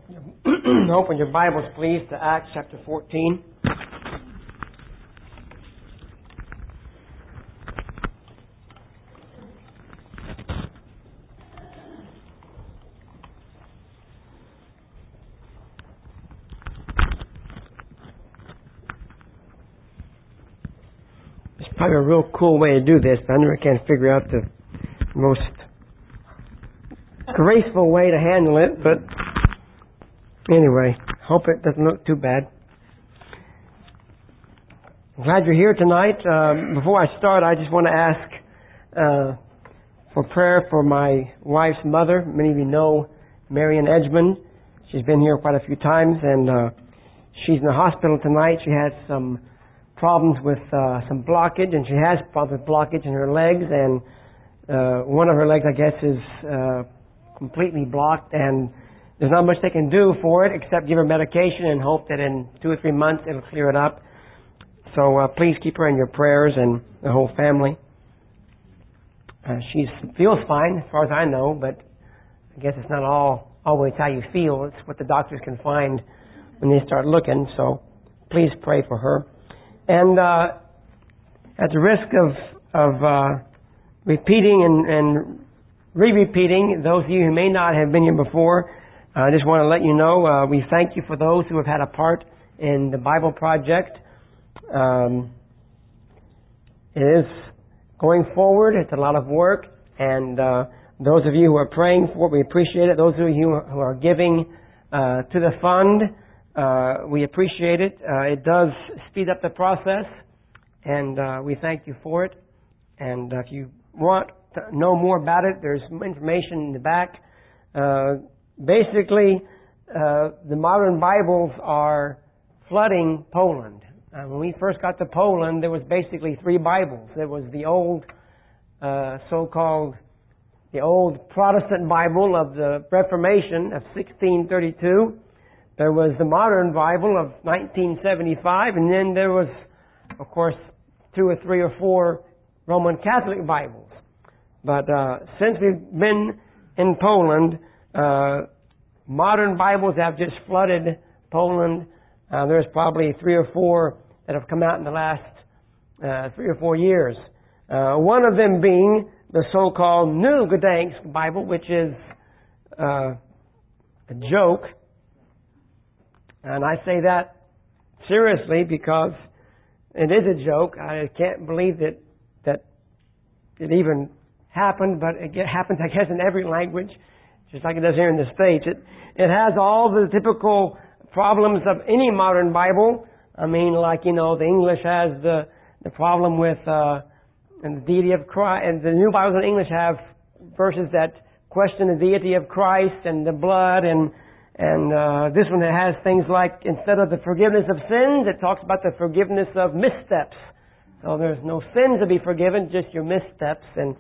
Open your Bibles, please, to Acts chapter 14. It's probably a real cool way to do this, but I never can figure out the most graceful way to handle it, but anyway, hope it doesn't look too bad. I'm glad you're here tonight. Before I start, I just want to ask for prayer for my wife's mother. Many of you know Marian Edgman. She's been here quite a few times, and she's in the hospital tonight. She has some problems with some blockage, and she has problems with blockage in her legs, and one of her legs, I guess, is completely blocked, and there's not much they can do for it except give her medication and hope that in 2 or 3 months it'll clear it up. So please keep her in your prayers and the whole family. She feels fine as far as I know, but I guess it's not always how you feel. It's what the doctors can find when they start looking. So please pray for her. And at the risk of repeating and re-repeating, those of you who may not have been here before, I just want to let you know we thank you for those who have had a part in the Bible Project. It is going forward. It's a lot of work. And those of you who are praying for it, we appreciate it. Those of you who are giving to the fund, we appreciate it. It does speed up the process. And we thank you for it. And if you want to know more about it, there's some information in the back. Basically, the modern Bibles are flooding Poland. When we first got to Poland, there was basically 3 Bibles. There was the old, so-called, the old Protestant Bible of the Reformation of 1632. There was the modern Bible of 1975, and then there was, of course, 2 or 3 or 4 Roman Catholic Bibles. But since we've been in Poland, modern Bibles have just flooded Poland. There's probably 3 or 4 that have come out in the last 3 or 4 years. One of them being the so-called New Gdansk Bible, which is a joke. And I say that seriously because it is a joke. I can't believe that it even happened, but it happens, I guess, in every language, just like it does here in the States. It has all the typical problems of any modern Bible. I mean, like, the English has the problem with and the deity of Christ, and the new Bibles in English have verses that question the deity of Christ and the blood, and this one has things like, instead of the forgiveness of sins, it talks about the forgiveness of missteps. So there's no sins to be forgiven, just your missteps. And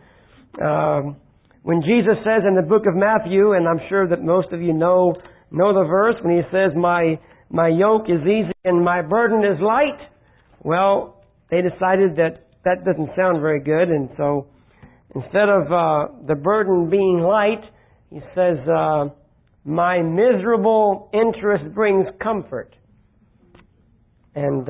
when Jesus says in the book of Matthew, and I'm sure that most of you know the verse, when he says, my yoke is easy and my burden is light, well, they decided that doesn't sound very good. And so instead of the burden being light, he says, my miserable interest brings comfort. And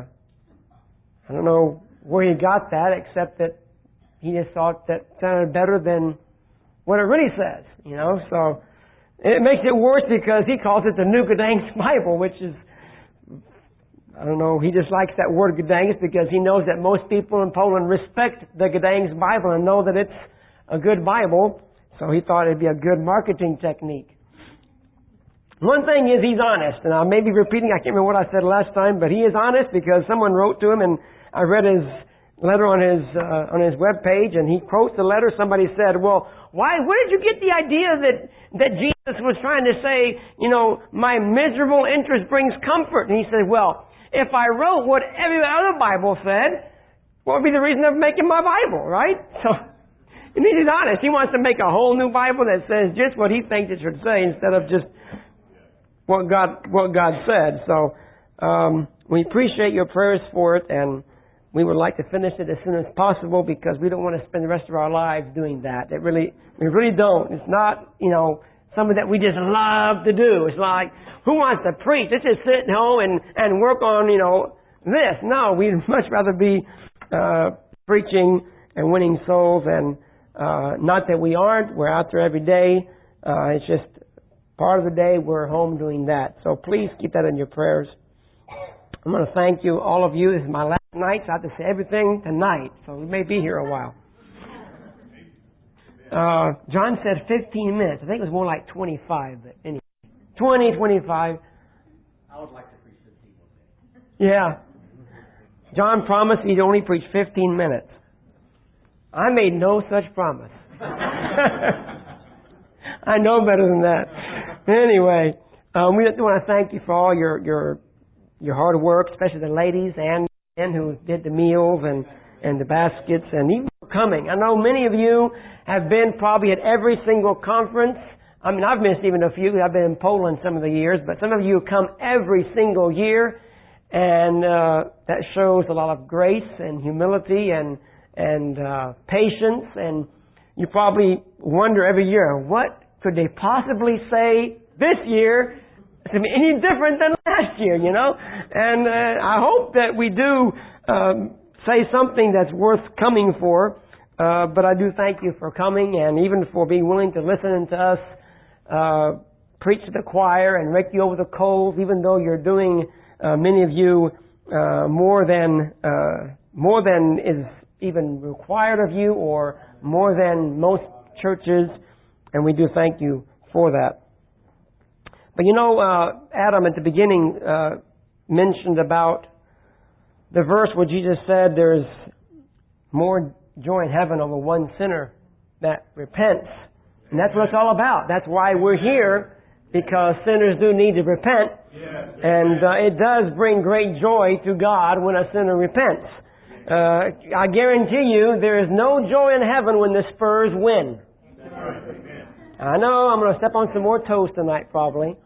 I don't know where he got that, except that he just thought that sounded better than what it really says, So it makes it worse because he calls it the New Gdansk Bible, which is, I don't know, he just likes that word Gdansk because he knows that most people in Poland respect the Gdansk Bible and know that it's a good Bible. So he thought it'd be a good marketing technique. One thing is he's honest, and I may be repeating, I can't remember what I said last time, but he is honest because someone wrote to him, and I read his letter on his web page, and he quotes the letter. Somebody said, "Well, where did you get the idea that Jesus was trying to say, my miserable interest brings comfort?" And he said, "Well, if I wrote what every other Bible said, what would be the reason of making my Bible, right?" So, he's honest. He wants to make a whole new Bible that says just what he thinks it should say instead of just what God said. So we appreciate your prayers for it, and we would like to finish it as soon as possible because we don't want to spend the rest of our lives doing that. We really don't. It's not, something that we just love to do. It's like, who wants to preach? Let's just sit at home and work on, this. No, we'd much rather be preaching and winning souls, and not that we aren't. We're out there every day. It's just part of the day we're home doing that. So please keep that in your prayers. I'm going to thank you, all of you. This is my last night, so I have to say everything tonight. So we may be here a while. John said 15 minutes. I think it was more like 25, but anyway. 20, 25. I would like to preach 15 more minutes. Yeah. John promised he'd only preach 15 minutes. I made no such promise. I know better than that. Anyway, we want to thank you for all your hard work, especially the ladies and men who did the meals and the baskets, and even for coming. I know many of you have been probably at every single conference. I mean, I've missed even a few. I've been in Poland some of the years, but some of you come every single year, and that shows a lot of grace and humility and patience. And you probably wonder every year, what could they possibly say this year to be any different than last year, And I hope that we do say something that's worth coming for. But I do thank you for coming, and even for being willing to listen to us preach to the choir and rake you over the coals, even though you're doing, many of you, more than is even required of you, or more than most churches, and we do thank you for that. But Adam at the beginning mentioned about the verse where Jesus said there's more joy in heaven over one sinner that repents. And that's what it's all about. That's why we're here, because sinners do need to repent. And it does bring great joy to God when a sinner repents. I guarantee you there is no joy in heaven when the Spurs win. I know I'm going to step on some more toes tonight, probably.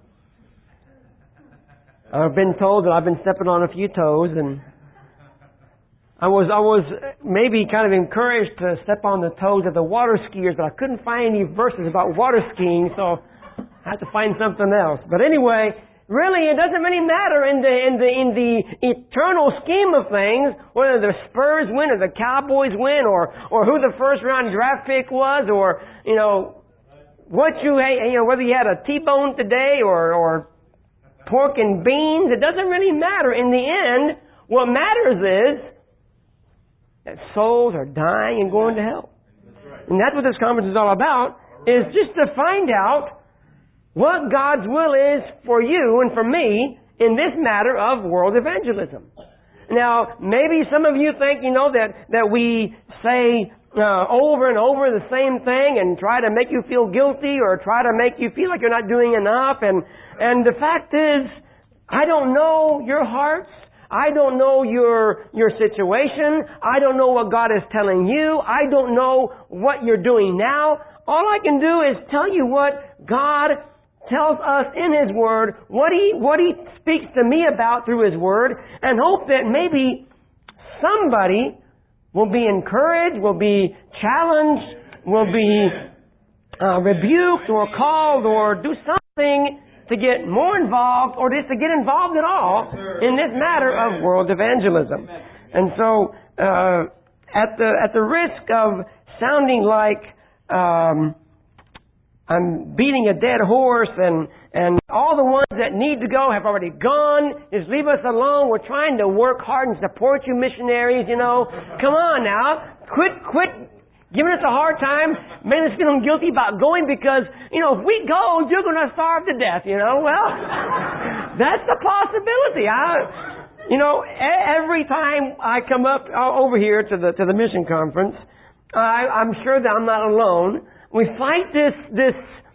I've been told that I've been stepping on a few toes, and I was maybe kind of encouraged to step on the toes of the water skiers, but I couldn't find any verses about water skiing, so I had to find something else. But anyway, really, it doesn't really matter in the eternal scheme of things whether the Spurs win or the Cowboys win, or who the first round draft pick was, or what whether you had a T-bone today or pork and beans. It doesn't really matter. In the end, what matters is that souls are dying and going to hell. And that's what this conference is all about, is just to find out what God's will is for you and for me in this matter of world evangelism. Now, maybe some of you think, that we say over and over the same thing and try to make you feel guilty or try to make you feel like you're not doing enough. And the fact is, I don't know your hearts. I don't know your situation. I don't know what God is telling you. I don't know what you're doing now. All I can do is tell you what God tells us in His Word, what He speaks to me about through His Word, and hope that maybe somebody will be encouraged, will be challenged, will be rebuked or called or do something to get more involved, or just to get involved at all in this matter of world evangelism. And so, at the risk of sounding like I'm beating a dead horse and all the ones that need to go have already gone, just leave us alone. We're trying to work hard and support you missionaries, Come on now. Quit giving us a hard time, making us feeling guilty about going, because, if we go, you're going to starve to death, Well, that's a possibility. Every time I come up over here to the mission conference, I'm sure that I'm not alone. We fight this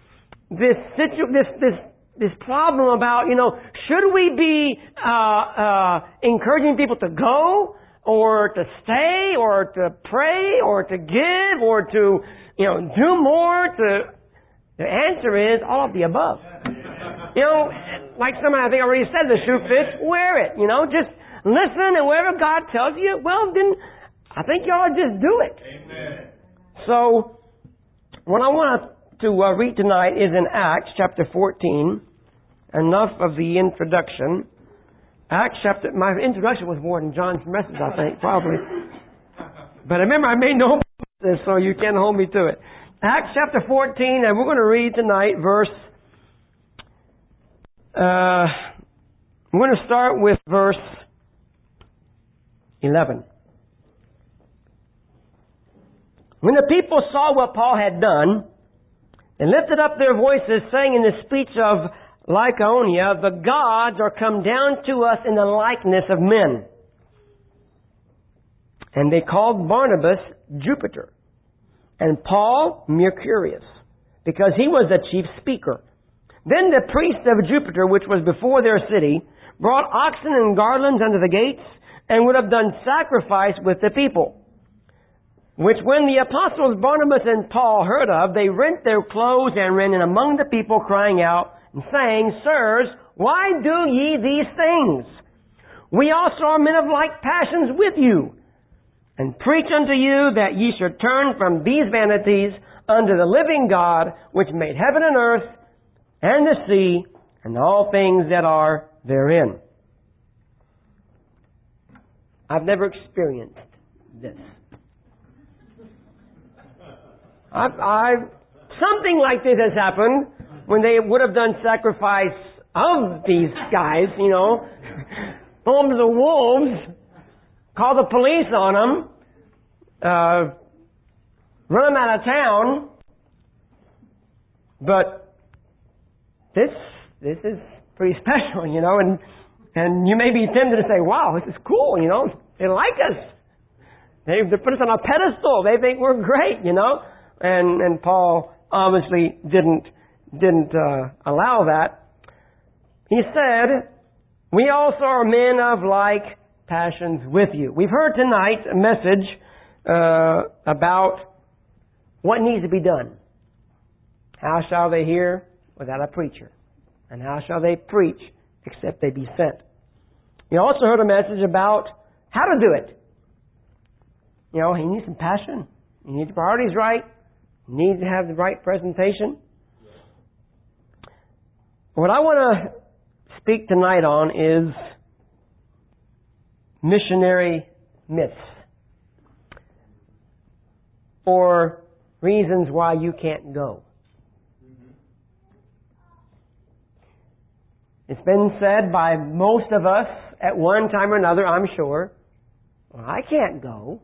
problem about, should we be encouraging people to go, or to stay, or to pray, or to give, or to, do more? The answer is all of the above. Like someone I think already said, the shoe fits, wear it. Just listen, and whatever God tells you, well, then I think you ought to just do it. Amen. So, what I want to read tonight is in Acts chapter 14. Enough of the introduction. My introduction was more than John's message, I think, probably. But remember, I made no promises, so you can't hold me to it. Acts chapter 14, and we're going to read tonight I'm going to start with verse 11. When the people saw what Paul had done, they lifted up their voices, saying in the speech of Lycaonia, "The gods are come down to us in the likeness of men." And they called Barnabas Jupiter, and Paul Mercurius, because he was the chief speaker. Then the priest of Jupiter, which was before their city, brought oxen and garlands unto the gates, and would have done sacrifice with the people. Which when the apostles Barnabas and Paul heard of, they rent their clothes and ran in among the people, crying out and saying, "Sirs, why do ye these things? We also are men of like passions with you, and preach unto you that ye should turn from these vanities unto the living God, which made heaven and earth, and the sea, and all things that are therein." I've never experienced this. Something like this has happened when they would have done sacrifice of these guys, homes of wolves, call the police on them, run them out of town. But this is pretty special, and you may be tempted to say, "Wow, this is cool, they like us. They put us on a pedestal. They think we're great, And Paul obviously didn't allow that. He said, "We also are men of like passions with you." We've heard tonight a message about what needs to be done. How shall they hear without a preacher? And how shall they preach except they be sent? We also heard a message about how to do it. You need some passion. You need your priorities right. You need to have the right presentation. What I want to speak tonight on is missionary myths, or reasons why you can't go. It's been said by most of us at one time or another, I'm sure, "Well, I can't go."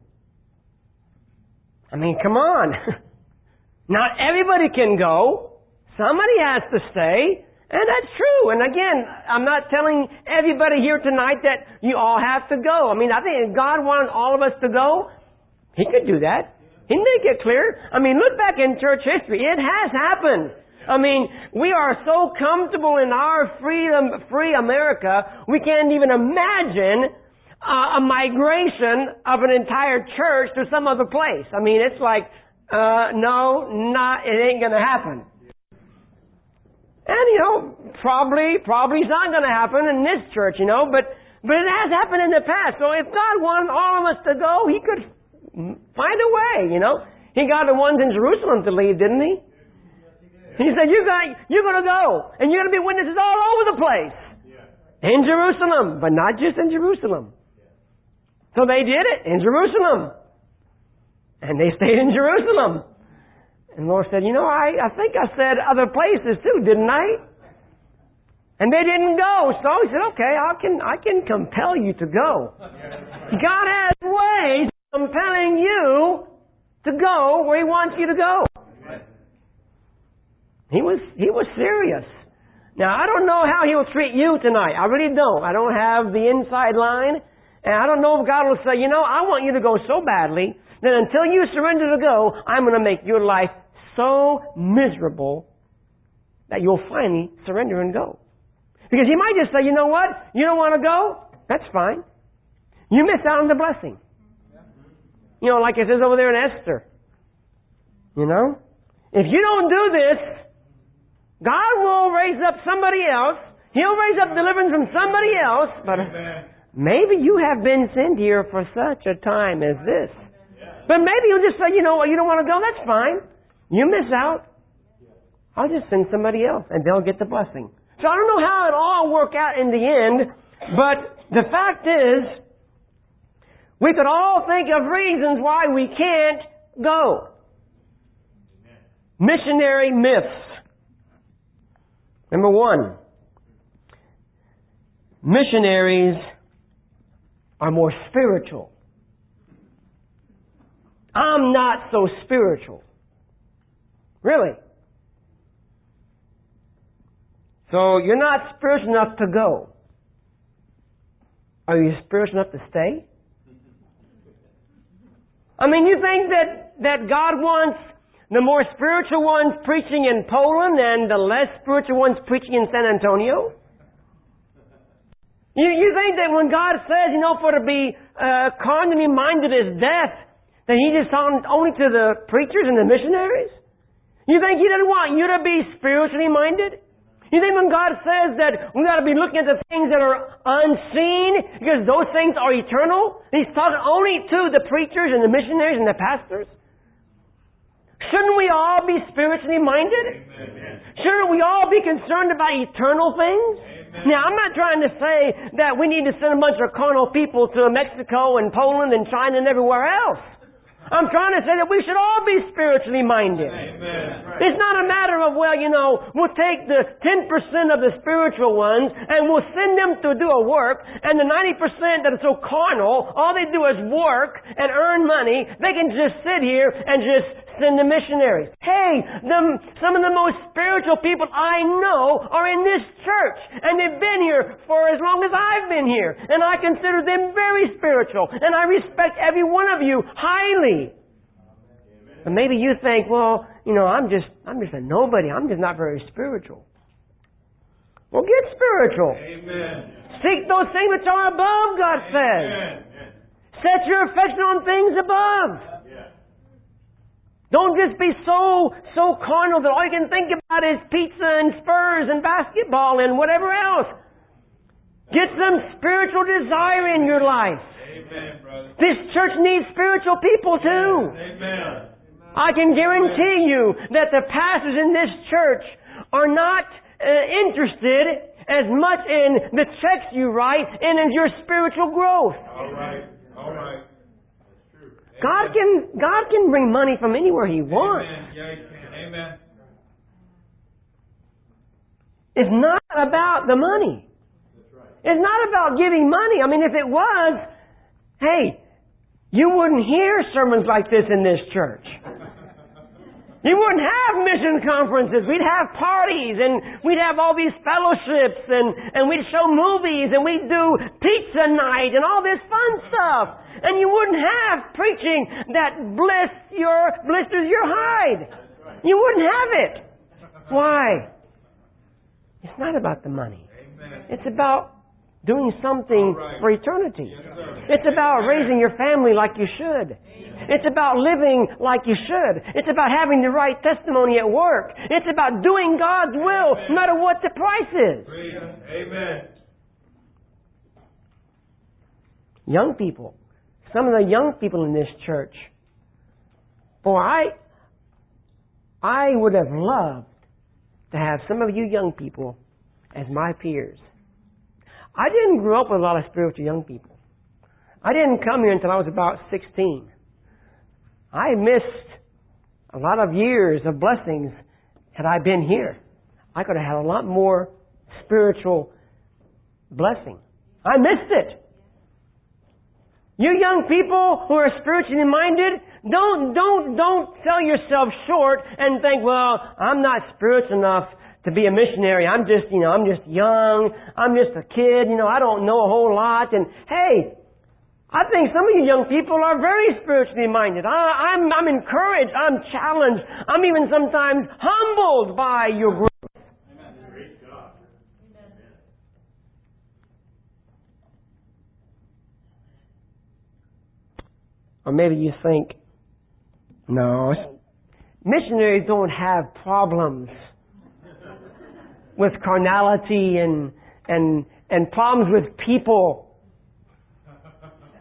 I mean, come on. Not everybody can go. Somebody has to stay. And that's true. And again, I'm not telling everybody here tonight that you all have to go. I mean, I think if God wanted all of us to go, He could do that. He can make it clear. I mean, look back in church history. It has happened. I mean, we are so comfortable in our free America, we can't even imagine a migration of an entire church to some other place. I mean, it's like, it ain't going to happen. And, probably it's not going to happen in this church, but it has happened in the past. So if God wanted all of us to go, He could find a way, He got the ones in Jerusalem to leave, didn't He? He said, you're going to go, and you're going to be witnesses all over the place. In Jerusalem, but not just in Jerusalem. So they did it in Jerusalem. And they stayed in Jerusalem. And the Lord said, I think I said other places too, didn't I? And they didn't go. So He said, okay, I can compel you to go. God has ways of compelling you to go where He wants you to go. He was serious. Now, I don't know how He'll treat you tonight. I really don't. I don't have the inside line. And I don't know if God will say, I want you to go so badly that until you surrender to go, I'm going to make your life so miserable that you'll finally surrender and go. Because He might just say, you know what? You don't want to go? That's fine. You miss out on the blessing. Like it says over there in Esther. If you don't do this, God will raise up somebody else. He'll raise up deliverance from somebody else. But maybe you have been sent here for such a time as this. But maybe He'll just say, you know what, you don't want to go? That's fine. You miss out. I'll just send somebody else and they'll get the blessing. So I don't know how it all work out in the end, but the fact is, we could all think of reasons why we can't go. Missionary myths. Number one, missionaries are more spiritual. I'm not so spiritual. Really. So you're not spiritual enough to go. Are you spiritual enough to stay? I mean, you think that God wants the more spiritual ones preaching in Poland and the less spiritual ones preaching in San Antonio? You think that when God says, for to be carnally minded is death, that He just talking only to the preachers and the missionaries? You think He doesn't want you to be spiritually minded? You think when God says that we got to be looking at the things that are unseen because those things are eternal, He's talking only to the preachers and the missionaries and the pastors? Shouldn't we all be spiritually minded? Amen. Shouldn't we all be concerned about eternal things? Amen. Now, I'm not trying to say that we need to send a bunch of carnal people to Mexico and Poland and China and everywhere else. I'm trying to say that we should all be spiritually minded. Amen. It's not a matter of, we'll take the 10% of the spiritual ones and we'll send them to do a work, and the 90% that are so carnal, all they do is work and earn money. They can just sit here and just send the missionaries. Hey, some of the most spiritual people I know are in this church, and they've been here for as long as I've been here, and I consider them very spiritual, and I respect every one of you highly. But maybe you think, I'm just a nobody. I'm just not very spiritual. Well, get spiritual. Amen. Seek those things which are above, God says. Amen. Set your affection on things above. Yeah. Don't just be so carnal that all you can think about is pizza and Spurs and basketball and whatever else. Get some spiritual desire in your life. Amen, brother. This church needs spiritual people too. Amen. I can guarantee you that the pastors in this church are not interested as much in the checks you write and in your spiritual growth. All right. That's true. God can bring money from anywhere He wants. Amen. Yeah, He can. Amen. It's not about the money. That's right. It's not about giving money. I mean, if it was, hey, you wouldn't hear sermons like this in this church. You wouldn't have mission conferences. We'd have parties and we'd have all these fellowships and we'd show movies and we'd do pizza night and all this fun stuff. And you wouldn't have preaching that blisters your hide. You wouldn't have it. Why? It's not about the money. It's about doing something for eternity. It's about raising your family like you should. It's about living like you should. It's about having the right testimony at work. It's about doing God's will no matter what the price is. Amen. Young people. Some of the young people in this church. Boy, I would have loved to have some of you young people as my peers. I didn't grow up with a lot of spiritual young people. I didn't come here until I was about 16. I missed a lot of years of blessings had I been here. I could have had a lot more spiritual blessing. I missed it. You young people who are spiritually minded, don't sell yourself short and think, I'm not spiritual enough to be a missionary. I'm just young. I'm just a kid. I don't know a whole lot. And hey, I think some of you young people are very spiritually minded. I'm encouraged. I'm challenged. I'm even sometimes humbled by your growth. Amen. Praise God. Amen. Or maybe you think, no, missionaries don't have problems with carnality and problems with people.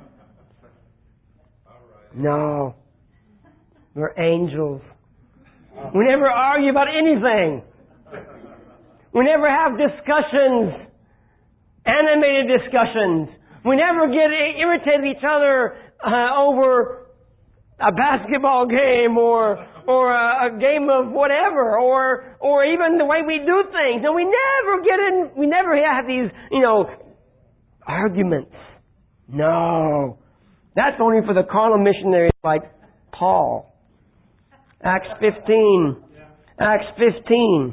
No. We're angels. We never argue about anything. We never have discussions, animated discussions. We never get irritated with each other over a basketball game or a game of whatever, or even the way we do things. And we never have these, arguments. No. That's only for the carnal missionaries like Paul. Acts 15. Acts 15.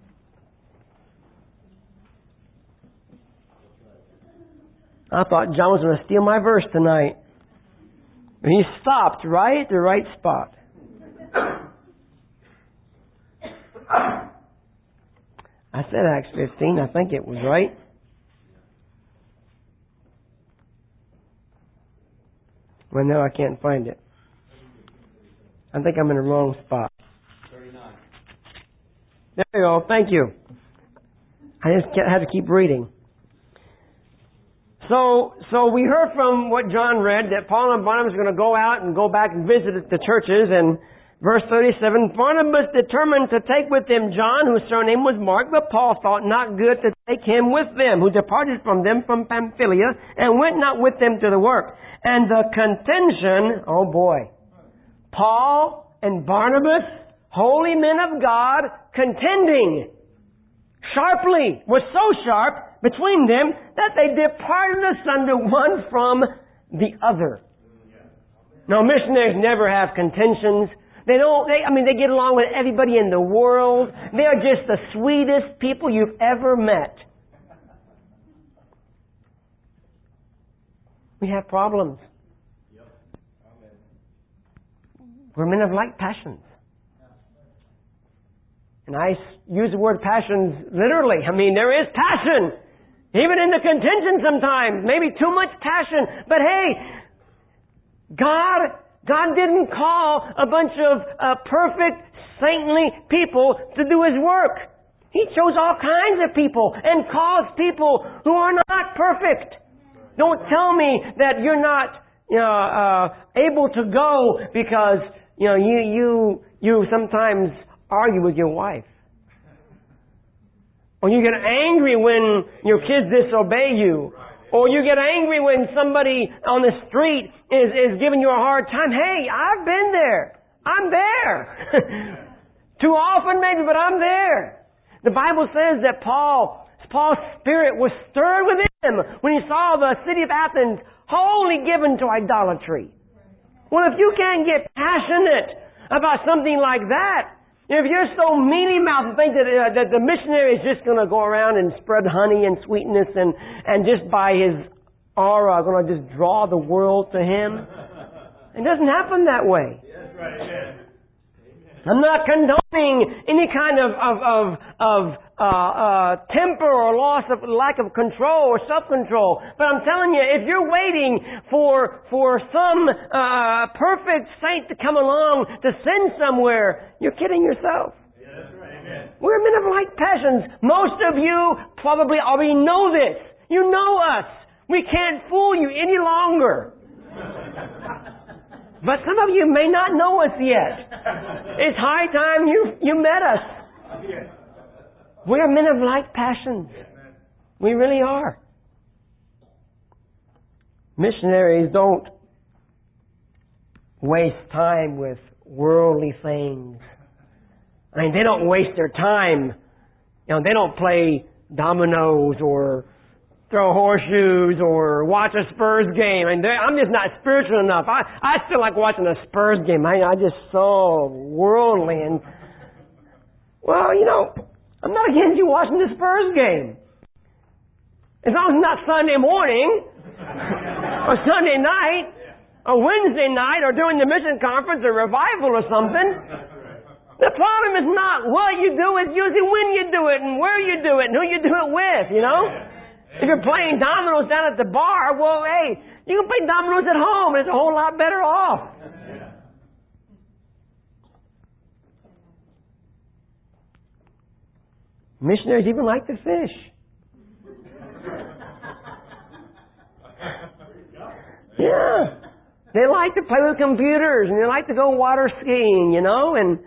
I thought John was going to steal my verse tonight. And he stopped right at the right spot. I said Acts 15. I think it was right. Well, no, I can't find it. I think I'm in the wrong spot. 39. There you go. Thank you. I just had to keep reading. So we heard from what John read that Paul and Barnabas are going to go out and go back and visit the churches. And verse 37, Barnabas determined to take with them John, whose surname was Mark, but Paul thought not good to take him with them, who departed from them from Pamphylia, and went not with them to the work. And the contention, oh boy, Paul and Barnabas, holy men of God, contending sharply, was so sharp between them that they departed asunder one from the other. Now, missionaries never have contentions. They get along with everybody in the world. They're just the sweetest people you've ever met. We have problems. We're men of like passions. And I use the word passions literally. There is passion. Even in the contention sometimes. Maybe too much passion. But hey, God didn't call a bunch of perfect, saintly people to do His work. He chose all kinds of people and calls people who are not perfect. Don't tell me that you're not able to go because you sometimes argue with your wife. Or you get angry when your kids disobey you. Or you get angry when somebody on the street is giving you a hard time. Hey, I've been there. I'm there. Too often maybe, but I'm there. The Bible says that Paul's spirit was stirred within him when he saw the city of Athens wholly given to idolatry. Well, if you can't get passionate about something like that, if you're so mealy-mouthed and think that the missionary is just going to go around and spread honey and sweetness and just by his aura going to just draw the world to him, it doesn't happen that way. That's right. I'm not condoning any kind of temper or lack of control or self-control. But I'm telling you, if you're waiting for some perfect saint to come along to send somewhere, you're kidding yourself. Yeah, that's right. Amen. We're men of like passions. Most of you probably already know this. You know us. We can't fool you any longer. But some of you may not know us yet. It's high time you met us. We're men of like passions. We really are. Missionaries don't waste time with worldly things. They don't waste their time. They don't play dominoes or throw horseshoes or watch a Spurs game. I'm just not spiritual enough. I still like watching a Spurs game. I'm just so worldly. And, I'm not against you watching the Spurs game. As long as it's not Sunday morning or Sunday night or Wednesday night or during the mission conference or revival or something. The problem is not what you do, it's usually when you do it and where you do it and who you do it with, If you're playing dominoes down at the bar, well, hey, you can play dominoes at home and it's a whole lot better off. Missionaries even like to fish. Yeah. They like to play with computers and they like to go water skiing, and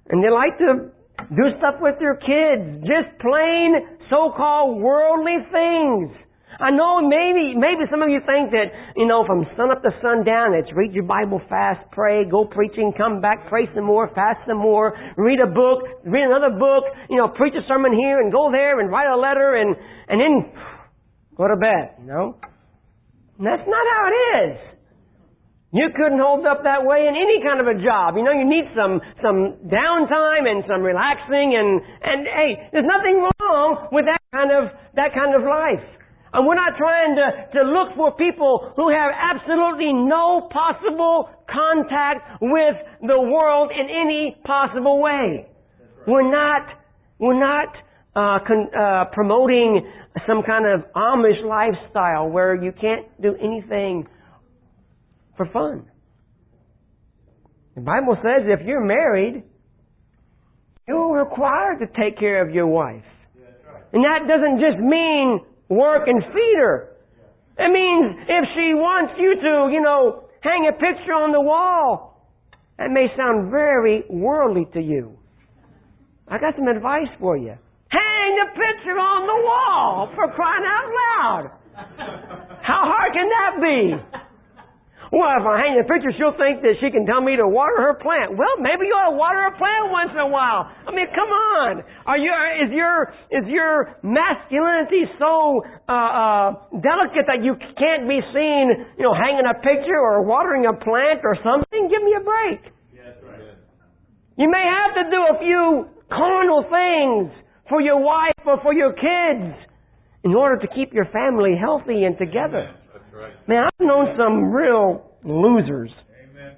And they like to do stuff with their kids. Just plain so-called worldly things. I know maybe some of you think that, from sun up to sundown, it's read your Bible fast, pray, go preaching, come back, pray some more, fast some more, read a book, read another book, preach a sermon here and go there and write a letter and then go to bed, And that's not how it is. You couldn't hold up that way in any kind of a job. You need some downtime and some relaxing and hey, there's nothing wrong with that kind of life. And we're not trying to look for people who have absolutely no possible contact with the world in any possible way. Right. We're not promoting some kind of Amish lifestyle where you can't do anything for fun. The Bible says if you're married, you're required to take care of your wife. Yeah, that's right. And that doesn't just mean work and feed her. It means if she wants you to, hang a picture on the wall, that may sound very worldly to you. I got some advice for you. Hang a picture on the wall, for crying out loud. How hard can that be? Well, if I hang a picture, she'll think that she can tell me to water her plant. Well, maybe you ought to water her plant once in a while. I mean, come on. Is your masculinity so delicate that you can't be seen, hanging a picture or watering a plant or something? Give me a break. Yeah, that's right. You may have to do a few carnal things for your wife or for your kids in order to keep your family healthy and together. Amen. That's right. Man, I've known some real losers. Amen.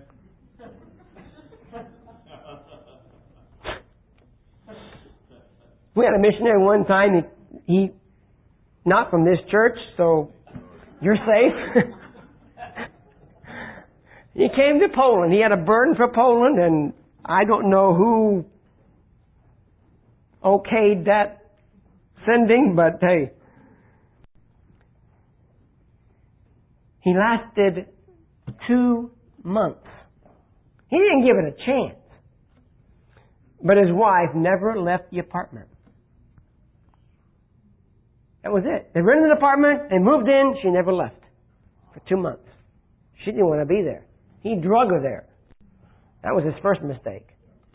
We had a missionary one time. He not from this church, so you're safe. He came to Poland. He had a burden for Poland, and I don't know who okayed that sending, but hey. He lasted 2 months. He didn't give it a chance. But his wife never left the apartment. That was it. They rented an apartment, they moved in, she never left. For 2 months. She didn't want to be there. He drug her there. That was his first mistake.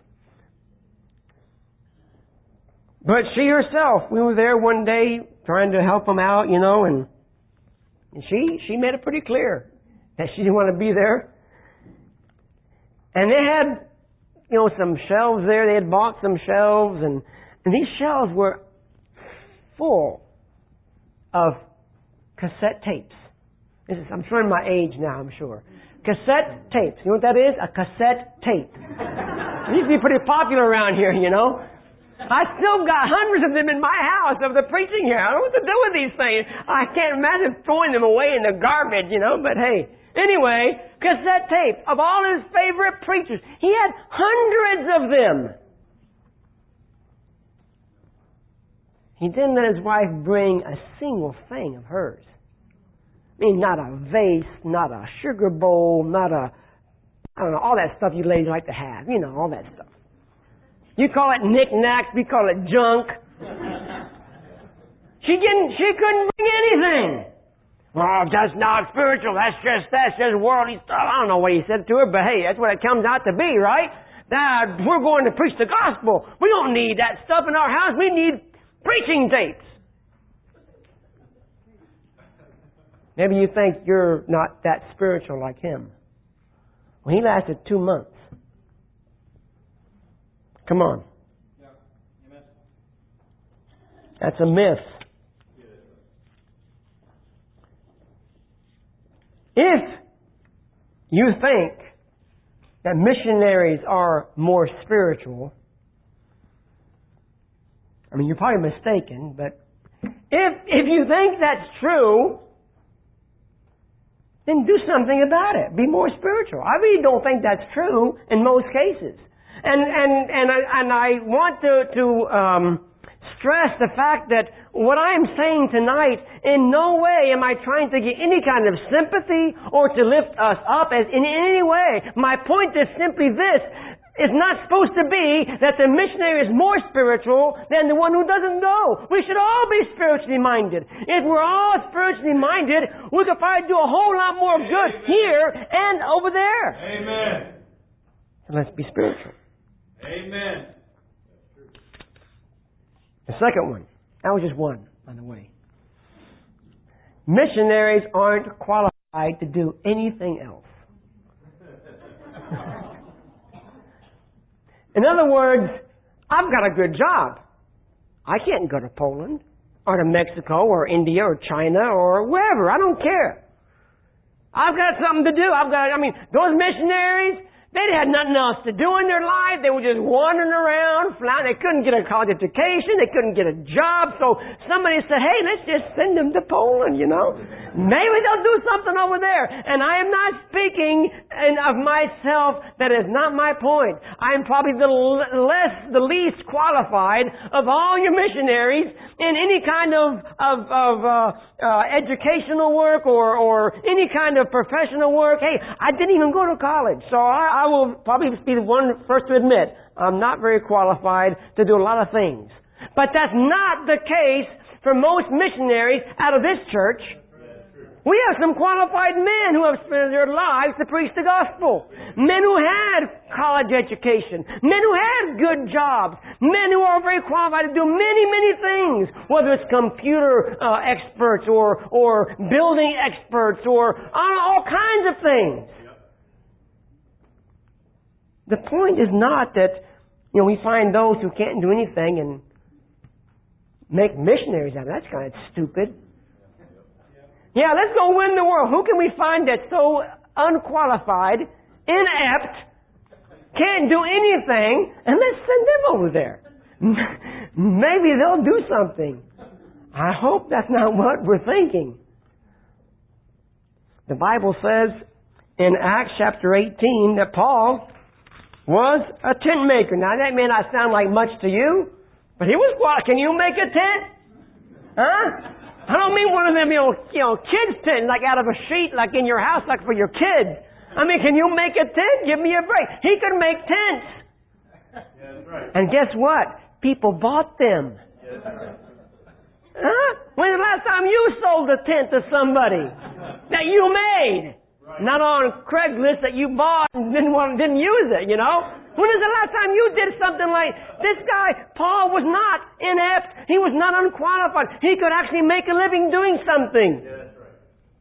But she herself, we were there one day trying to help him out, and she made it pretty clear that she didn't want to be there. And they had, some shelves there. They had bought some shelves, and these shelves were full of cassette tapes. I'm showing my age now, I'm sure. Cassette tapes. You know what that is? A cassette tape. It used to be pretty popular around here, I still got hundreds of them in my house of the preaching here. I don't know what to do with these things. I can't imagine throwing them away in the garbage, but hey. Anyway, cassette tape of all his favorite preachers. He had hundreds of them. He didn't let his wife bring a single thing of hers. I mean, not a vase, not a sugar bowl, not all that stuff you ladies like to have. All that stuff. You call it knickknacks, we call it junk. She couldn't bring anything. Oh, that's not spiritual. That's just worldly stuff. I don't know what he said to her, but hey, that's what it comes out to be, right? Now, we're going to preach the gospel. We don't need that stuff in our house. We need preaching tapes. Maybe you think you're not that spiritual like him. Well, he lasted 2 months. Come on. That's a myth. If you think that missionaries are more spiritual, you're probably mistaken, but if you think that's true, then do something about it. Be more spiritual. I really don't think that's true in most cases. And I want to stress the fact that what I'm saying tonight, in no way am I trying to get any kind of sympathy or to lift us up in any way. My point is simply this. It's not supposed to be that the missionary is more spiritual than the one who doesn't go. We should all be spiritually minded. If we're all spiritually minded, we could probably do a whole lot more good here and over there. Amen. So let's be spiritual. Amen. The second one. That was just one, by the way. Missionaries aren't qualified to do anything else. In other words, I've got a good job. I can't go to Poland or to Mexico or India or China or wherever. I don't care. I've got something to do. Those missionaries, they had nothing else to do in their life. They were just wandering around, flying. They couldn't get a college education. They couldn't get a job. So somebody said, hey, let's just send them to Poland, Maybe they'll do something over there. And I am not speaking of myself. That is not my point. I am probably the least qualified of all your missionaries in any kind of educational work or any kind of professional work. Hey, I didn't even go to college. So I will probably be the one first to admit I'm not very qualified to do a lot of things. But that's not the case for most missionaries out of this church. We have some qualified men who have spent their lives to preach the gospel. Men who had college education. Men who had good jobs. Men who are very qualified to do many, many things. Whether it's computer experts or building experts or all kinds of things. The point is not that, we find those who can't do anything and make missionaries out of it. That's kind of stupid. Yeah, let's go win the world. Who can we find that's so unqualified, inept, can't do anything, and let's send them over there. Maybe they'll do something. I hope that's not what we're thinking. The Bible says in Acts chapter 18 that Paul was a tent maker. Now that may not sound like much to you, but he was qualified. Can you make a tent? Huh? I don't mean one of them, kids tent, like out of a sheet, like in your house, like for your kids. Can you make a tent? Give me a break. He could make tents. Yeah, that's right. And guess what? People bought them. Yeah, that's right. Huh? When's the last time you sold a tent to somebody that you made? Right. Not on Craigslist that you bought and didn't use it, When is the last time you did something like this guy? Paul was not inept. He was not unqualified. He could actually make a living doing something. Yeah, that's right.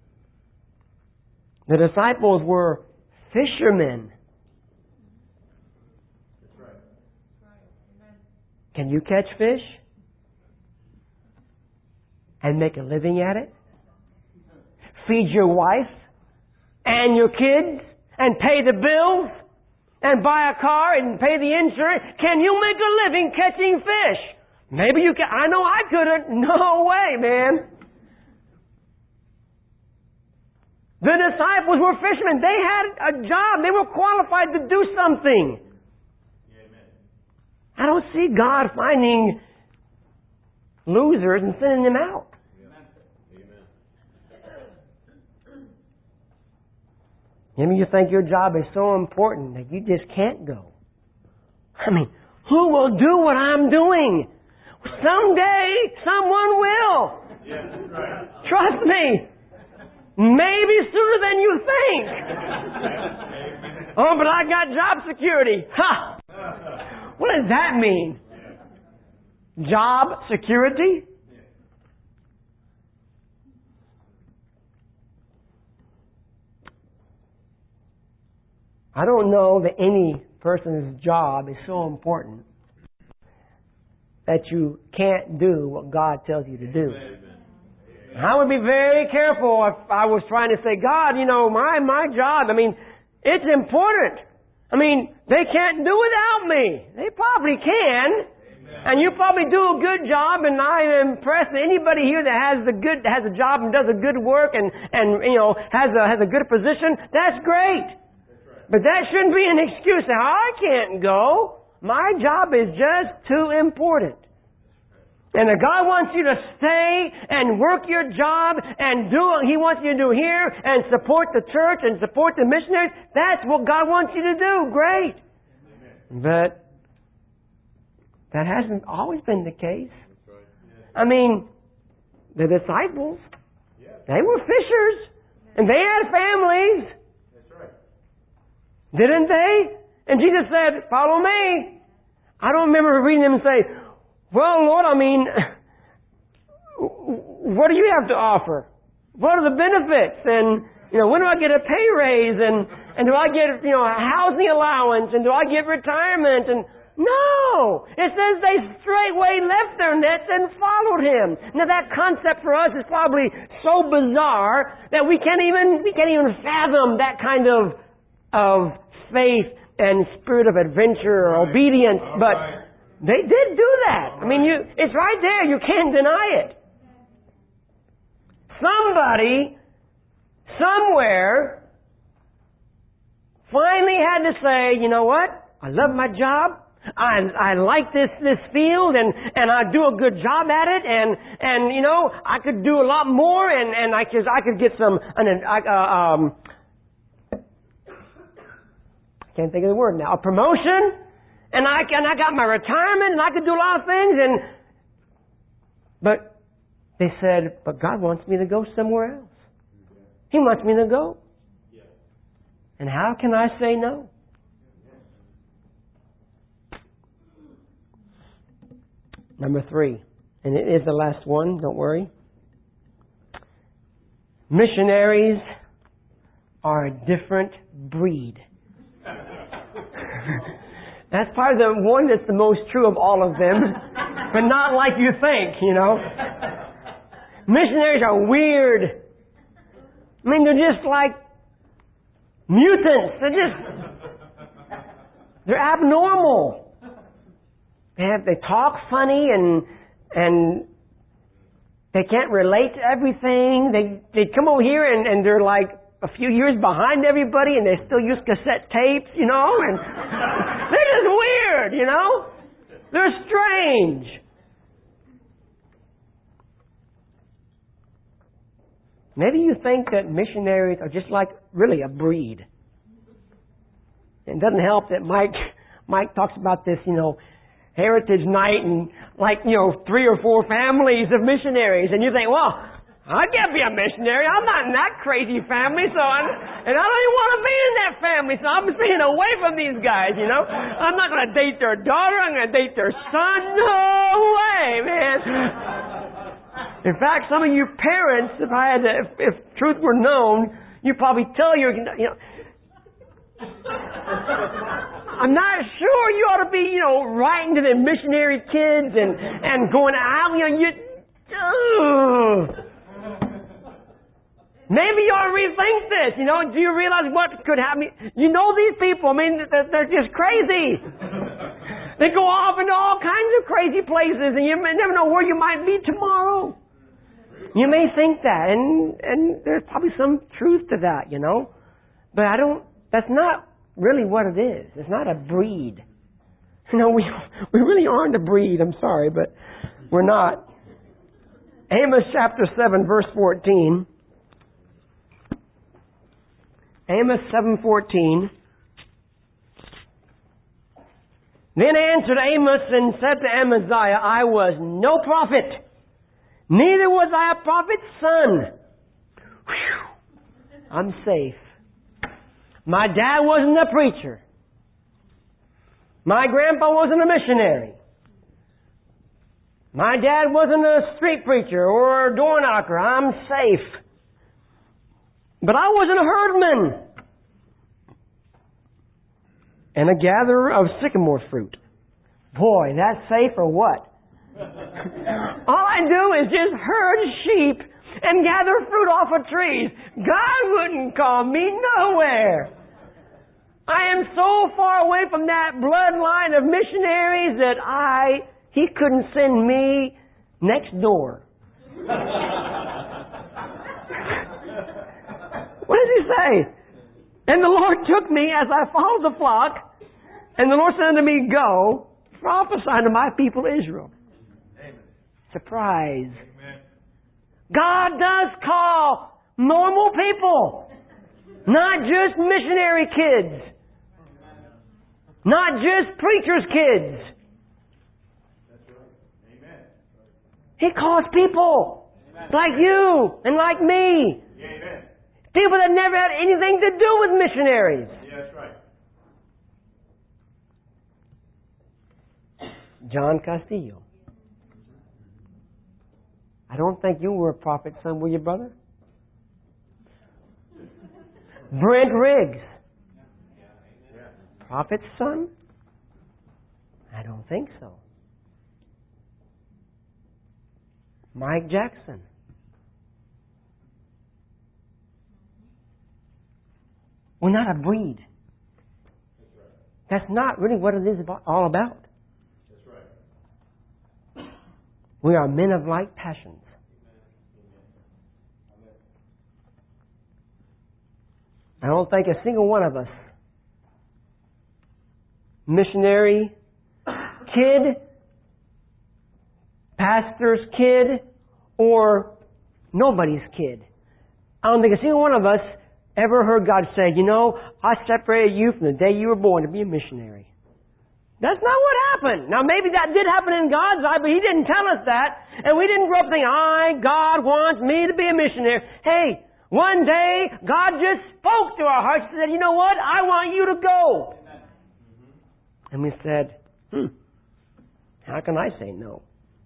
The disciples were fishermen. That's right. Can you catch fish? And make a living at it? Feed your wife and your kids and pay the bills? And buy a car and pay the insurance? Can you make a living catching fish? Maybe you can. I know I couldn't. No way, man. The disciples were fishermen. They had a job. They were qualified to do something. Amen. I don't see God finding losers and sending them out. Maybe you think your job is so important that you just can't go. Who will do what I'm doing? Someday, someone will. Yeah, that's right. Trust me. Maybe sooner than you think. Oh, but I got job security. Ha! What does that mean? Job security? I don't know that any person's job is so important that you can't do what God tells you to do. I would be very careful if I was trying to say, God, my job, it's important. They can't do without me. They probably can. And you probably do a good job, and I am impressed that anybody here that has a job and does a good work and has a good position, that's great. But that shouldn't be an excuse that I can't go. My job is just too important. And if God wants you to stay and work your job and do what He wants you to do here and support the church and support the missionaries, that's what God wants you to do. Great. But that hasn't always been the case. That's right. Yes. I mean, the disciples, Yeah. they were fishers. And they had families. That's right. Didn't they? And Jesus said, follow me. I don't remember reading them and say, well, Lord, I mean, what do you have to offer? What are the benefits? And, when do I get a pay raise? And do I get, a housing allowance? And do I get retirement? And no! It says they straightway left their nets and followed Him. Now that concept for us is probably so bizarre that we can't even fathom that kind of faith and spirit of adventure or obedience. But they did do that. I mean, it's right there. You can't deny it. Somebody, somewhere, finally had to say, you know what? I love my job. I like this field and I do a good job at it and I could do a lot more and I could get some I can't think of the word now, a promotion and I got my retirement and I could do a lot of things but they said, but God wants me to go somewhere else. He wants me to go. And how can I say no? Number 3, and it is the last one, don't worry. Missionaries are a different breed. That's probably the one that's the most true of all of them, but not like you think, Missionaries are weird. I mean, they're just like mutants. They're abnormal. They talk funny and they can't relate to everything. They come over here and they're like a few years behind everybody and they still use cassette tapes, and they're just weird, They're strange. Maybe you think that missionaries are just like really a breed. It doesn't help that Mike talks about this, Heritage Night and 3 or 4 families of missionaries. And you think, well, I can't be a missionary. I'm not in that crazy family. And I don't even want to be in that family. So I'm staying away from these guys, I'm not going to date their daughter. I'm going to date their son. No way, man. In fact, some of you parents, if truth were known, you'd probably tell I'm not sure you ought to be, writing to the missionary kids and going out, Maybe you ought to rethink this, Do you realize what could happen? These people, they're just crazy. They go off into all kinds of crazy places and you never know where you might be tomorrow. You may think that, and there's probably some truth to that, But that's not really what it is. It's not a breed. We really aren't a breed. I'm sorry, but we're not. Amos chapter 7, verse 14. Amos 7:14. Then answered Amos and said to Amaziah, I was no prophet, neither was I a prophet's son. Whew. I'm safe. My dad wasn't a preacher. My grandpa wasn't a missionary. My dad wasn't a street preacher or a door knocker. I'm safe. But I wasn't a herdman and a gatherer of sycamore fruit. Boy, that's safe or what? All I do is just herd sheep and gather fruit off of trees. God wouldn't call me nowhere. I am so far away from that bloodline of missionaries that He couldn't send me next door. What does He say? And the Lord took me as I followed the flock, and the Lord said unto me, Go, prophesy to my people Israel. Amen. Surprise. Amen. God does call normal people, not just missionary kids. Not just preachers' kids. That's right. Amen. He calls people like you and like me. Amen. People that never had anything to do with missionaries. Yeah, that's right. John Castillo. I don't think you were a prophet's son, were you, brother? Brent Riggs. Prophet's son? I don't think so. Mike Jackson. We're not a breed. That's not really what it is all about. That's right. We are men of like passions. I don't think a single one of us, missionary kid, pastor's kid, or nobody's kid, I don't think a single one of us ever heard God say, you know, I separated you from the day you were born to be a missionary. That's not what happened. Now maybe that did happen in God's eye, but He didn't tell us that. And we didn't grow up thinking, God wants me to be a missionary. Hey, one day God just spoke to our hearts and said, you know what? I want you to go. And we said, how can I say no?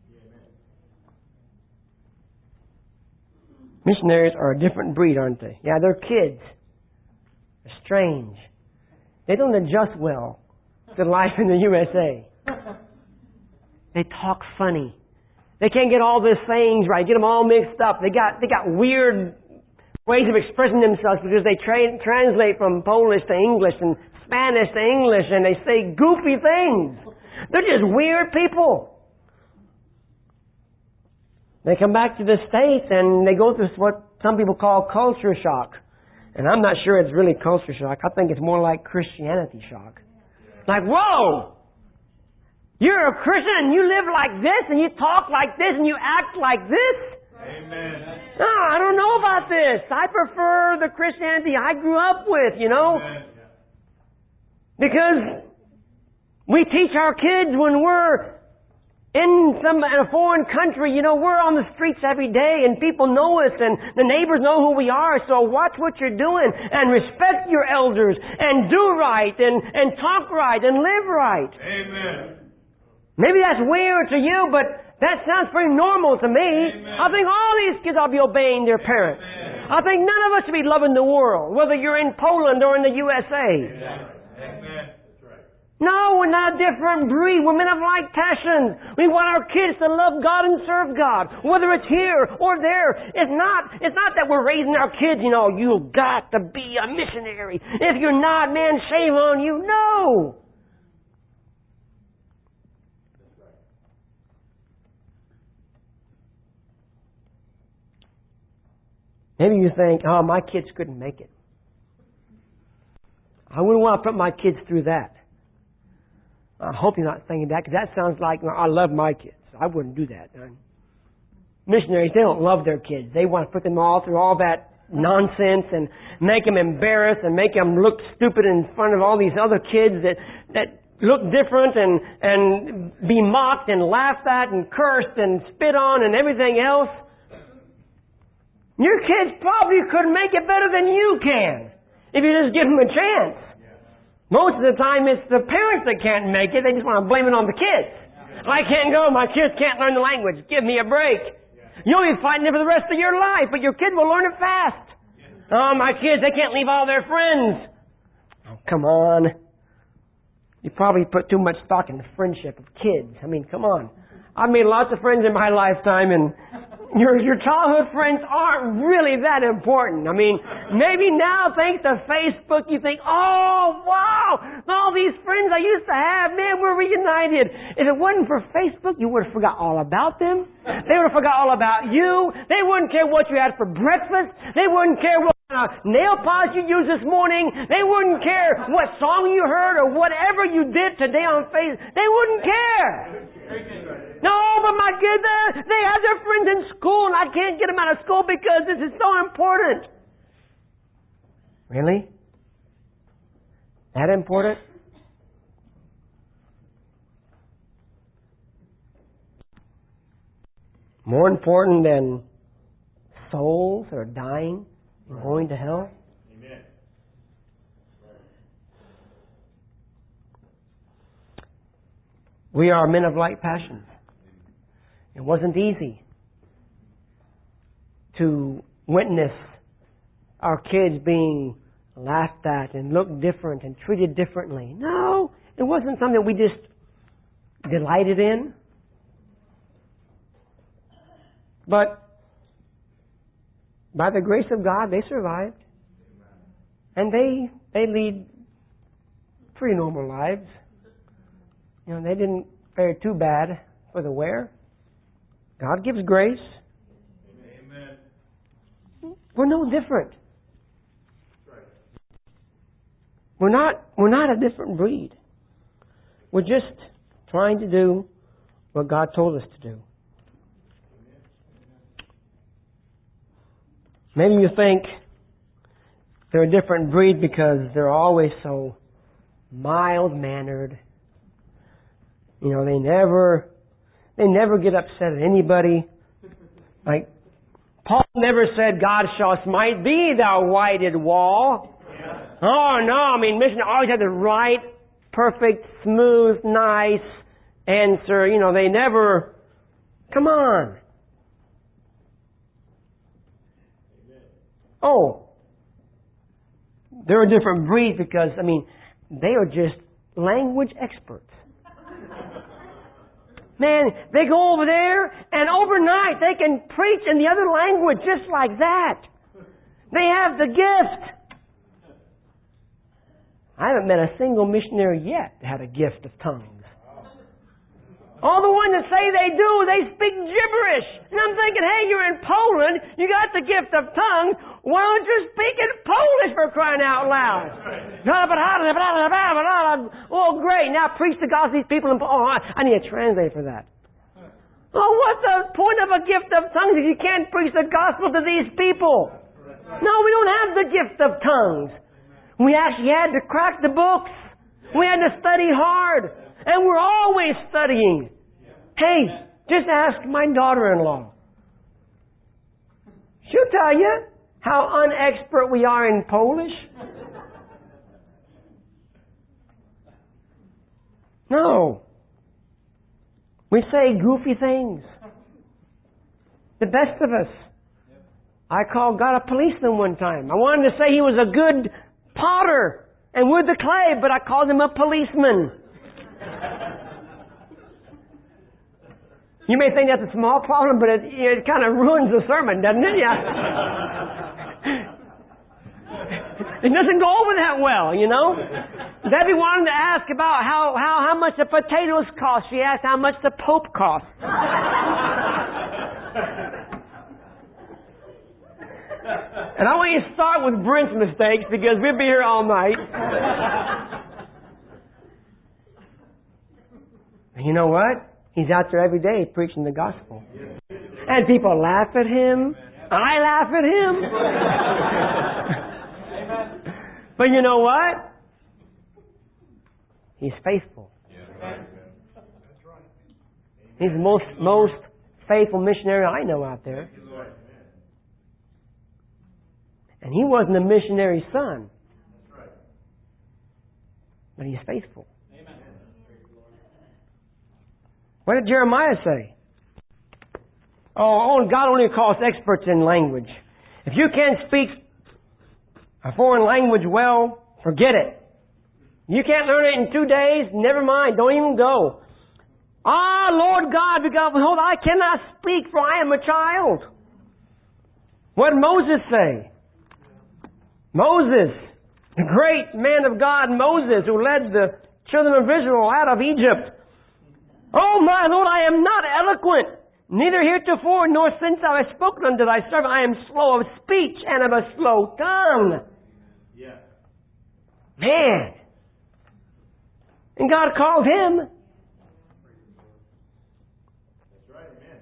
Missionaries are a different breed, aren't they? Yeah, they're kids. They're strange. They don't adjust well to life in the USA. They talk funny. They can't get all the sayings right, get them all mixed up. They got weird ways of expressing themselves because they translate from Polish to English and Spanish to English, and they say goofy things. They're just weird people. They come back to the States and they go through what some people call culture shock. And I'm not sure it's really culture shock. I think it's more like Christianity shock. Like, whoa! You're a Christian and you live like this and you talk like this and you act like this? Amen. No, I don't know about this. I prefer the Christianity I grew up with, you know? Amen. Because we teach our kids when we're in a foreign country, you know, we're on the streets every day and people know us and the neighbors know who we are. So watch what you're doing and respect your elders and do right and talk right and live right. Amen. Maybe that's weird to you, but that sounds pretty normal to me. Amen. I think all these kids ought to be obeying their parents. Amen. I think none of us should be loving the world, whether you're in Poland or in the USA. Amen. No, we're not a different breed. We're men of like passions. We want our kids to love God and serve God, whether it's here or there. It's not that we're raising our kids, you know, you've got to be a missionary. If you're not, man, shame on you. No. Maybe you think, oh, my kids couldn't make it. I wouldn't want to put my kids through that. I hope you're not thinking that, because that sounds like, I love my kids. I wouldn't do that. Missionaries, they don't love their kids. They want to put them all through all that nonsense and make them embarrassed and make them look stupid in front of all these other kids that look different and be mocked and laughed at and cursed and spit on and everything else. Your kids probably could make it better than you can if you just give them a chance. Most of the time it's the parents that can't make it. They just want to blame it on the kids. I can't go. My kids can't learn the language. Give me a break. You'll be fighting it for the rest of your life, but your kids will learn it fast. Oh, my kids, they can't leave all their friends. Oh, come on. You probably put too much stock in the friendship of kids. I mean, come on. I've made lots of friends in my lifetime, and your childhood friends aren't really that important. I mean, maybe now, thanks to Facebook, you think, oh, wow, all these friends I used to have, man, we're reunited. If it wasn't for Facebook, you would have forgot all about them. They would have forgot all about you. They wouldn't care what you had for breakfast. They wouldn't care what nail polish you used this morning. They wouldn't care what song you heard or whatever you did today on Facebook. They wouldn't care. No, but my kids, they have their friends in school and I can't get them out of school because this is so important. Really? That important? More important than souls that are dying and going to hell? Amen. We are men of light passions. It wasn't easy to witness our kids being laughed at and looked different and treated differently. No, it wasn't something we just delighted in. But by the grace of God, they survived. And they lead pretty normal lives. You know, they didn't fare too bad for the wear. God gives grace. Amen. We're no different. We're not a different breed. We're just trying to do what God told us to do. Maybe you think they're a different breed because they're always so mild-mannered. You know, they never get upset at anybody. Like, Paul never said, God shall smite thee, thou whited wall. Oh, no, I mean, missionaries always had the right, perfect, smooth, nice answer. You know, they never, come on. Oh, they're a different breed because, I mean, they are just language experts. Man, they go over there and overnight they can preach in the other language just like that. They have the gift. I haven't met a single missionary yet that had a gift of tongues. All the ones that say they do, they speak gibberish. And I'm thinking, hey, you're in Poland, you got the gift of tongues, why don't you speak in Polish for crying out loud? Oh, great, now preach the gospel to these people in Poland. Oh, I need a translator for that. Oh, what's the point of a gift of tongues if you can't preach the gospel to these people? No, we don't have the gift of tongues. We actually had to crack the books. We had to study hard. And we're always studying. Hey, just ask my daughter-in-law. She'll tell you how unexpert we are in Polish. No. We say goofy things. The best of us. I called God a policeman one time. I wanted to say he was a good potter and with the clay, but I called him a policeman. You may think that's a small problem, but it kind of ruins the sermon, doesn't it? Yeah. It doesn't go over that well, you know. Debbie wanted to ask about how much the potatoes cost. She asked how much the Pope cost. And I want you to start with Brent's mistakes because we'll be here all night. And you know what? He's out there every day preaching the gospel. And people laugh at him. I laugh at him. But you know what? He's faithful. He's the most faithful missionary I know out there. And he wasn't a missionary son. But he's faithful. What did Jeremiah say? Oh, God only calls experts in language. If you can't speak a foreign language well, forget it. You can't learn it in 2 days, never mind, don't even go. Ah, Lord God, behold, I cannot speak, for I am a child. What did Moses say? Moses, the great man of God, Moses, who led the children of Israel out of Egypt. Oh my Lord, I am not eloquent, neither heretofore nor since I have spoken unto thy servant. I am slow of speech and of a slow tongue. Yeah. Man. And God called him. That's right, amen.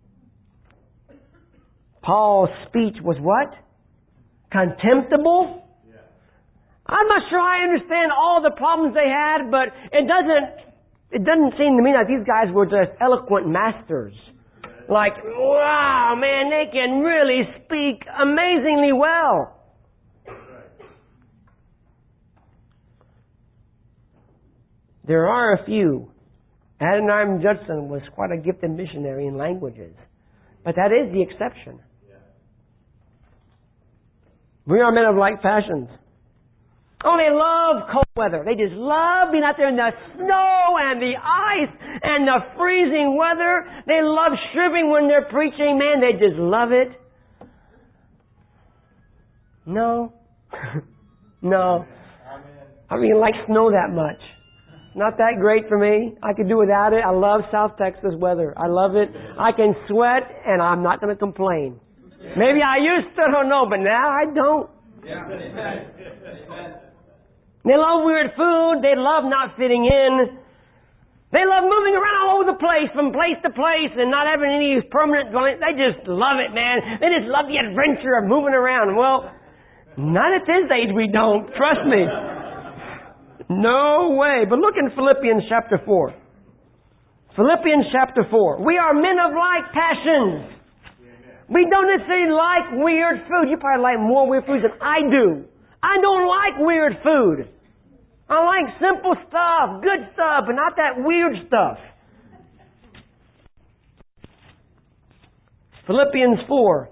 Paul's speech was what? Contemptible? Yeah. I'm not sure I understand all the problems they had, but it doesn't seem to me that these guys were just eloquent masters. Like, wow, man, they can really speak amazingly well. There are a few. Adoniram Judson was quite a gifted missionary in languages. But that is the exception. We are men of like passions. Oh, they love cold weather. They just love being out there in the snow and the ice and the freezing weather. They love shivering when they're preaching. Man, they just love it. No. No. I don't even like snow that much. Not that great for me. I could do without it. I love South Texas weather. I love it. I can sweat and I'm not going to complain. Maybe I used to, I don't know, but now I don't. They love weird food. They love not fitting in. They love moving around all over the place, from place to place, and not having any permanent dwelling. They just love it, man. They just love the adventure of moving around. Well, not at this age we don't. Trust me. No way. But look in Philippians chapter 4. Philippians chapter 4. We are men of like passions. We don't necessarily like weird food. You probably like more weird foods than I do. I don't like weird food. I like simple stuff, good stuff, but not that weird stuff. Philippians 4,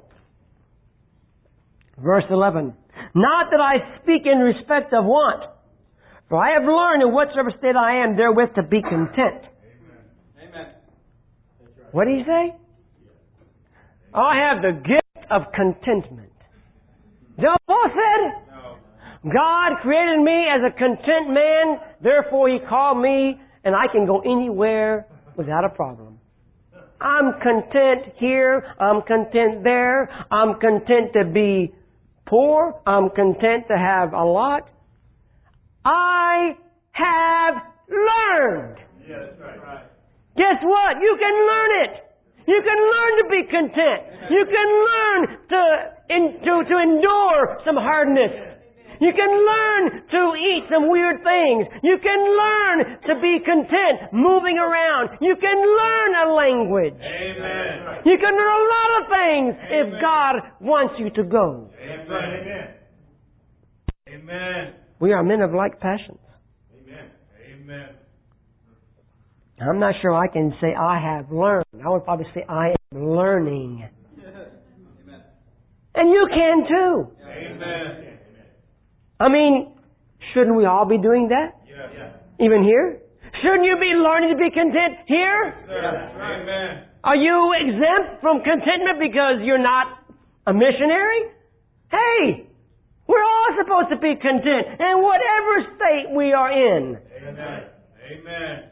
verse 11. Not that I speak in respect of want, for I have learned in whatsoever state I am therewith to be content. Amen. What did he say? I have the gift of contentment. You know what Paul said? God created me as a content man, therefore He called me, and I can go anywhere without a problem. I'm content here, I'm content there, I'm content to be poor, I'm content to have a lot. I have learned. Yeah, that's right. Guess what? You can learn it. You can learn to be content. You can learn to endure some hardness. You can learn to eat some weird things. You can learn to be content moving around. You can learn a language. Amen. You can learn a lot of things if God wants you to go. Amen. Amen. We are men of like passions. Amen. Amen. I'm not sure I can say I have learned. I would probably say I am learning. Amen. And you can too. Amen. I mean, shouldn't we all be doing that? Yeah. Even here? Shouldn't you be learning to be content here? Yeah. Amen. Are you exempt from contentment because you're not a missionary? Hey, we're all supposed to be content in whatever state we are in. Amen. Amen.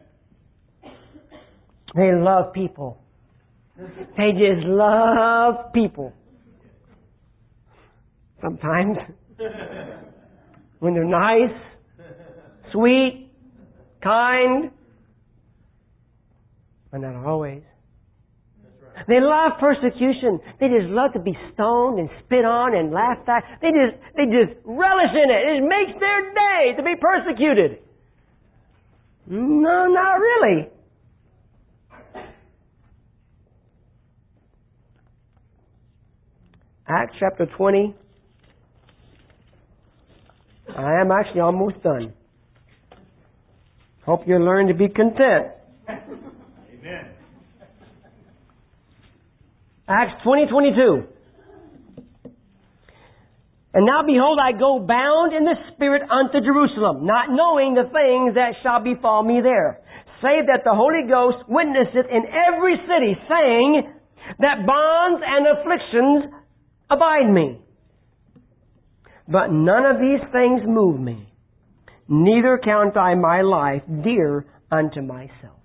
They love people. They just love people. Sometimes. When they're nice, sweet, kind. But not always. They love persecution. They just love to be stoned and spit on and laughed at. They just relish in it. It makes their day to be persecuted. No, not really. Acts chapter 20. I am actually almost done. Hope you learn to be content. Amen. Acts 20:22. And now behold, I go bound in the Spirit unto Jerusalem, not knowing the things that shall befall me there, save that the Holy Ghost witnesseth in every city, saying that bonds and afflictions abide me. But none of these things move me, neither count I my life dear unto myself.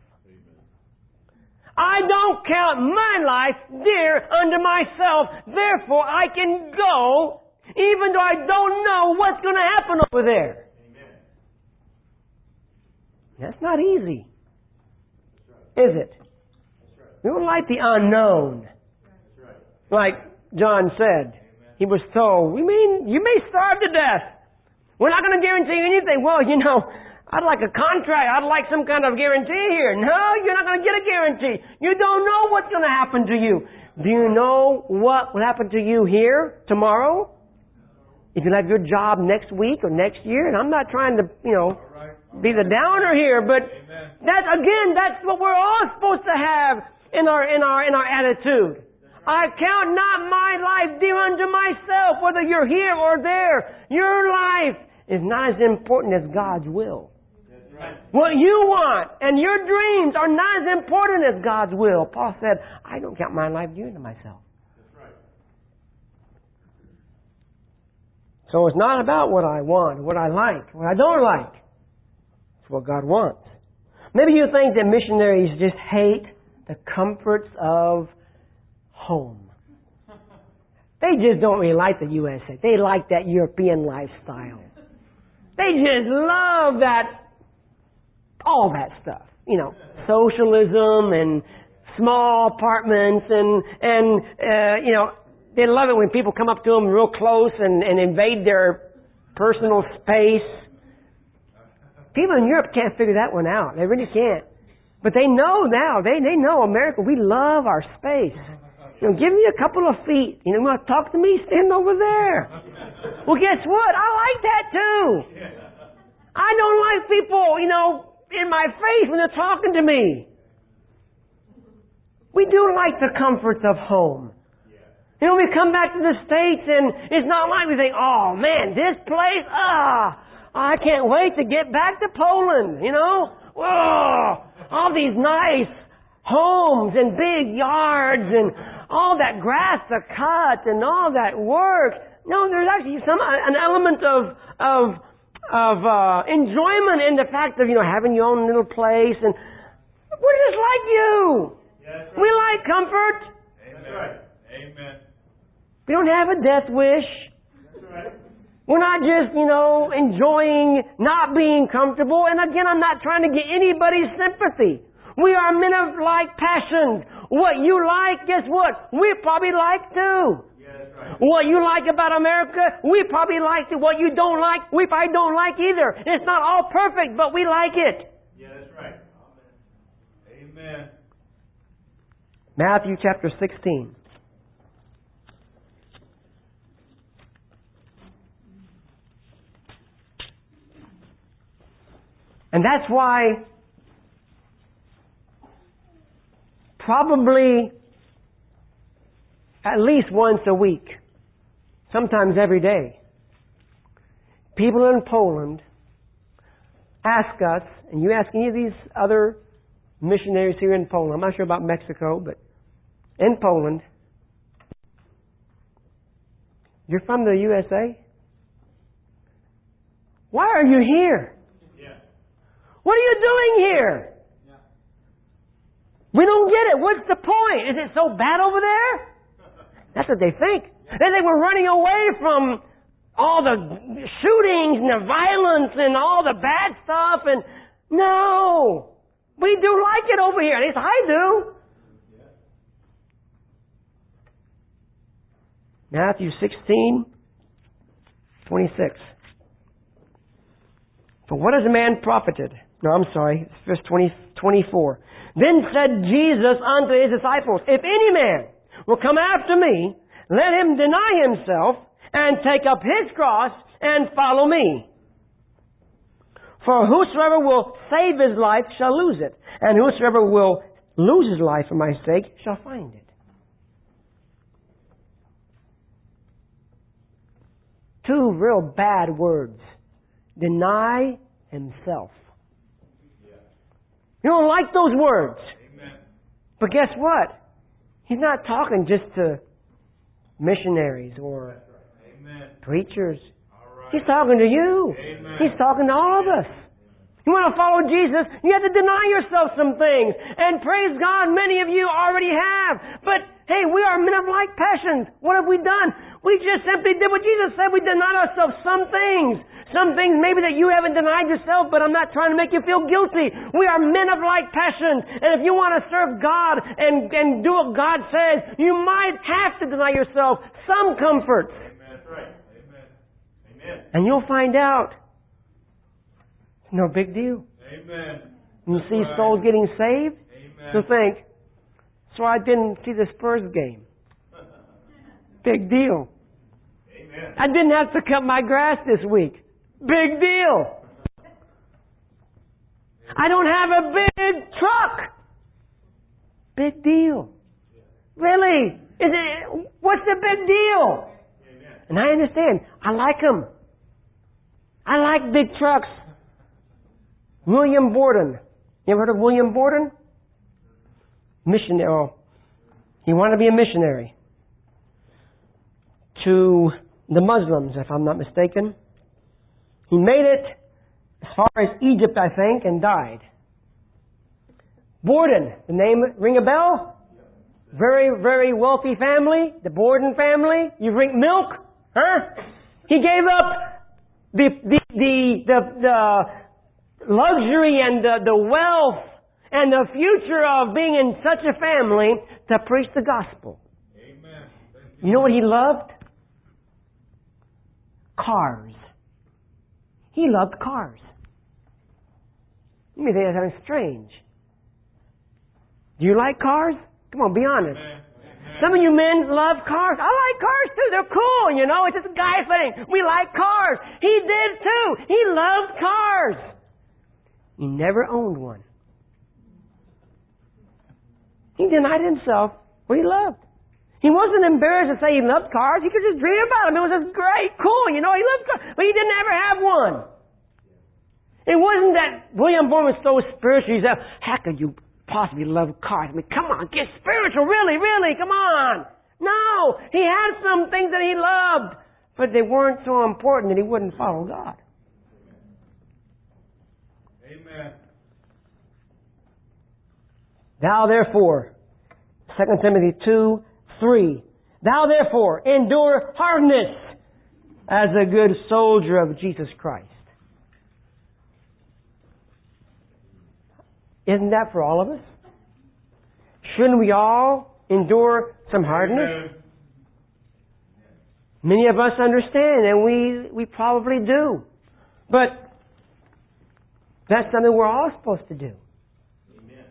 I don't count my life dear unto myself, therefore I can go even though I don't know what's going to happen over there. Amen. That's not easy, is it? We don't like the unknown. Like John said. He was told, you may starve to death. We're not going to guarantee you anything. Well, I'd like a contract. I'd like some kind of guarantee here. No, you're not going to get a guarantee. You don't know what's going to happen to you. Do you know what will happen to you here tomorrow? If you have your job next week or next year, and I'm not trying to, be the downer here, but that's what we're all supposed to have in our attitude. I count not my life dear unto myself, whether you're here or there. Your life is not as important as God's will. What you want and your dreams are not as important as God's will. Paul said, I don't count my life dear to myself. So it's not about what I want, what I like, what I don't like. It's what God wants. Maybe you think that missionaries just hate the comforts of home. They just don't really like the USA. They like that European lifestyle. They just love all that stuff. Socialism and small apartments and they love it when people come up to them real close and invade their personal space. People in Europe can't figure that one out. They really can't. But they know now. They know America. We love our space. Give me a couple of feet. You want to talk to me? Stand over there. Well, guess what? I like that too. I don't like people, in my face when they're talking to me. We do like the comforts of home. We come back to the States and it's not like we think, oh man, this place, I can't wait to get back to Poland, all these nice homes and big yards and all that grass to cut and all that work. No, there's actually an element of enjoyment in the fact of, having your own little place, and we're just like you. Yes, right. We like comfort. That's right. Amen. We don't have a death wish. That's right. We're not just, enjoying not being comfortable. And again, I'm not trying to get anybody's sympathy. We are men of like passions. What you like, guess what? We probably like too. Yeah, that's right. What you like about America, we probably like too. What you don't like, we probably don't like either. It's not all perfect, but we like it. Yeah, that's right. Amen. Matthew chapter 16. And that's why probably at least once a week, sometimes every day, people in Poland ask us, and you ask any of these other missionaries here in Poland, I'm not sure about Mexico, but in Poland, you're from the USA? Why are you here? What are you doing here? Yeah. We don't get it. What's the point? Is it so bad over there? That's what they think. They think we're running away from all the shootings and the violence and all the bad stuff. And no, we do like it over here. At least I do. Yeah. Matthew 16:26. For what has a man profited? No, I'm sorry. It's verse 24. Then said Jesus unto his disciples, if any man will come after me, let him deny himself and take up his cross and follow me. For whosoever will save his life shall lose it, and whosoever will lose his life for my sake shall find it. Two real bad words. Deny himself. You don't like those words. Amen. But guess what? He's not talking just to missionaries or preachers. Right. He's talking to you. Amen. He's talking to all of us. You want to follow Jesus, you have to deny yourself some things. And praise God, many of you already have. But hey, we are men of like passions. What have we done? We just simply did what Jesus said. We denied ourselves some things. Some things maybe that you haven't denied yourself, but I'm not trying to make you feel guilty. We are men of like passions. And if you want to serve God and do what God says, you might have to deny yourself some comforts. Amen. That's right. Amen. Amen. And you'll find out it's No big deal. Amen. You That's see right. souls getting saved, Amen. you'll think, so I didn't see the Spurs game. Big deal. Amen. I didn't have to cut my grass this week. Big deal. I don't have a big truck. Big deal. Really? What's the big deal? Amen. And I understand. I like them. I like big trucks. William Borden. You ever heard of William Borden? Missionary. Oh, he wanted to be a missionary to the Muslims, if I'm not mistaken. He made it as far as Egypt, I think, and died. Borden, the name ring a bell? Very, very wealthy family, the Borden family. You drink milk, huh? He gave up the luxury and the wealth and the future of being in such a family to preach the gospel. Amen. You know what he loved? Cars. He loved cars. You may think that's something strange. Do you like cars? Come on, be honest. Amen. Some of you men love cars. I like cars too. They're cool, you know. It's just a guy thing. We like cars. He did too. He loved cars. He never owned one. He denied himself what he loved. He wasn't embarrassed to say he loved cars. He could just dream about them. It was just great, cool, you know. He loved cars, but he didn't ever have one. It wasn't that William Borden was so spiritual. He said, "How could you possibly love cars? I mean, come on, get spiritual, really, come on." No, he had some things that he loved, but they weren't so important that he wouldn't follow God. Amen. Thou therefore, 2 Timothy 2:3, thou therefore endure hardness as a good soldier of Jesus Christ. Isn't that for all of us? Shouldn't we all endure some hardness? Amen. Many of us understand, and we probably do. But that's something we're all supposed to do. Amen.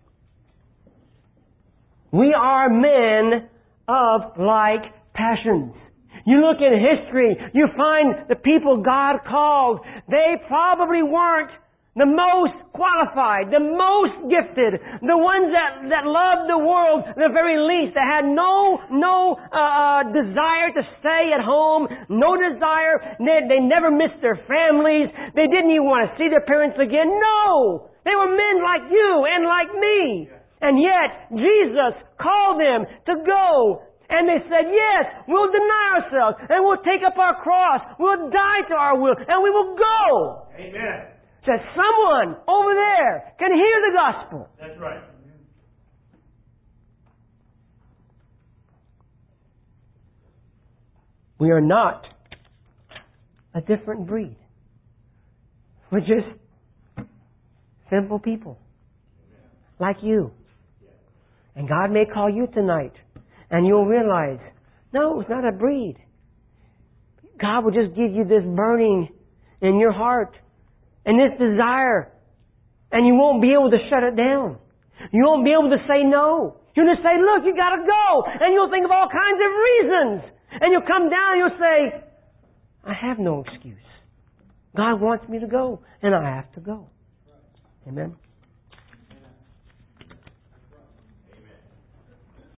We are men of like passions. You look in history, you find the people God called, they probably weren't the most qualified, the most gifted, the ones that loved the world the very least, that had no desire to stay at home, no desire, they never missed their families, they didn't even want to see their parents again. No! They were men like you and like me. And yet, Jesus called them to go. And they said, yes, we'll deny ourselves, and we'll take up our cross, we'll die to our will, and we will go. Amen. That someone over there can hear the gospel. That's right. We are not a different breed. We're just simple people. Like you. And God may call you tonight, and you'll realize, no, it's not a breed. God will just give you this burning in your heart and this desire, and you won't be able to shut it down. You won't be able to say no. You'll just say, look, you gotta go. And you'll think of all kinds of reasons. And you'll come down and you'll say, I have no excuse. God wants me to go, and I have to go. Amen.